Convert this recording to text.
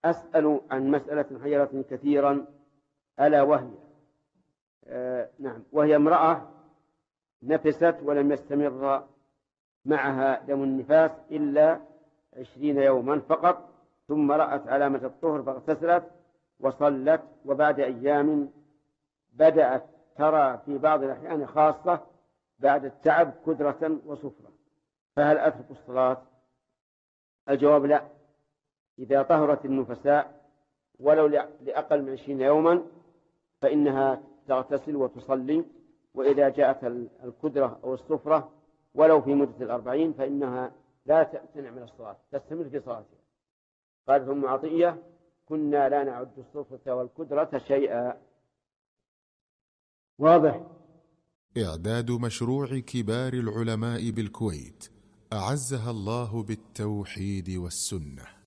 أسأل عن مسألة حيرتني كثيرا، ألا وهي وهي امرأة نفست ولم يستمر معها دم النفاس إلا 20 يوما فقط، ثم رأت علامة الطهر فاغتسلت وصلت، وبعد أيام بدأت ترى في بعض الأحيان خاصة بعد التعب كدرة وصفرة، فهل أترك الصلاة؟ الجواب لا. إذا طهرت النفساء ولو لأقل من 20 يوما فإنها تغتسل وتصلي، وإذا جاءت الكدرة أو الصفرة ولو في مدة 40 فإنها لا تمتنع من الصلاة، تستمر في صلاتها. قالت أم عطية: كنا لا نعد الصفرة والكدرة شيئا. واضح؟ إعداد مشروع كبار العلماء بالكويت أعزها الله بالتوحيد والسنة.